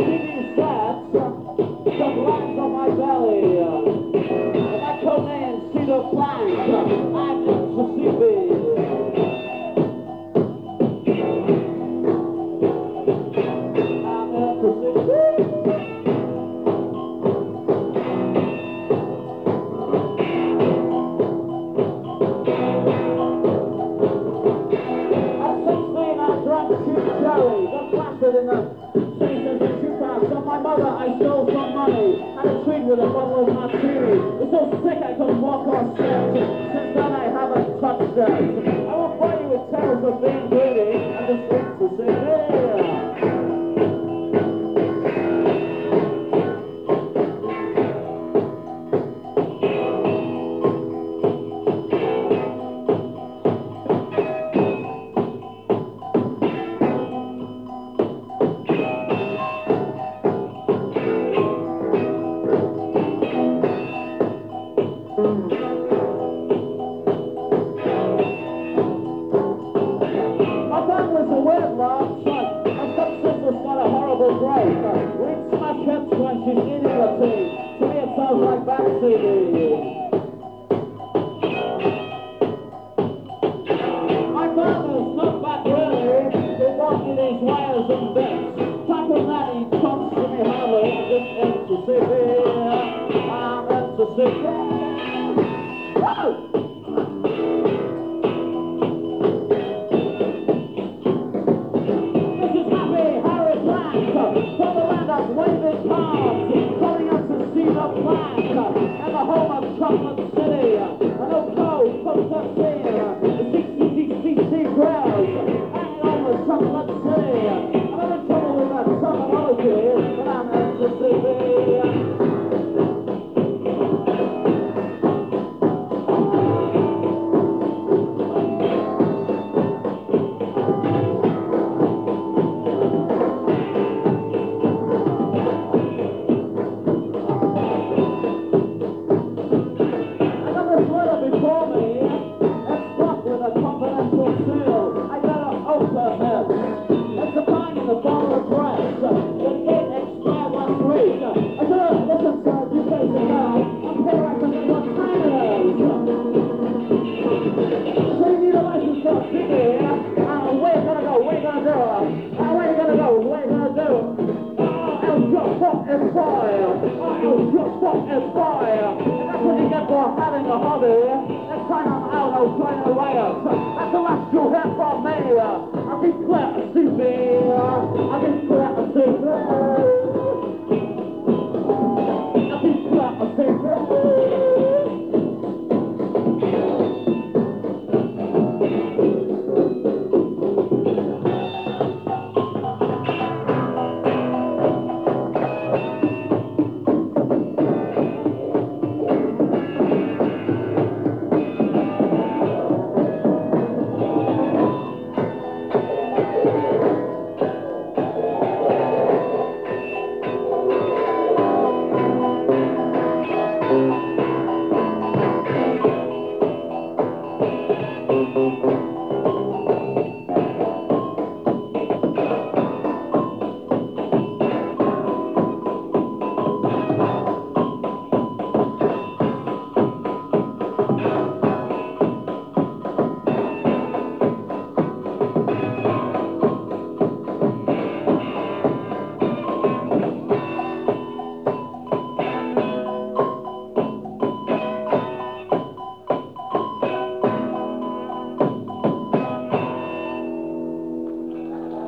TV sets, some lines on my belly. If I come in and see the flank, I'm Mississippi. In the stations and jukebox. From my mother I stole some money. Had a treat with a bottle of martini. Was so sick I couldn't walk on steps. Since then I haven't touched steps. I won't bore you with tales of being greedy. I'm just waiting to say, yeah. That's the last you hear from me. I'll be clear, see me.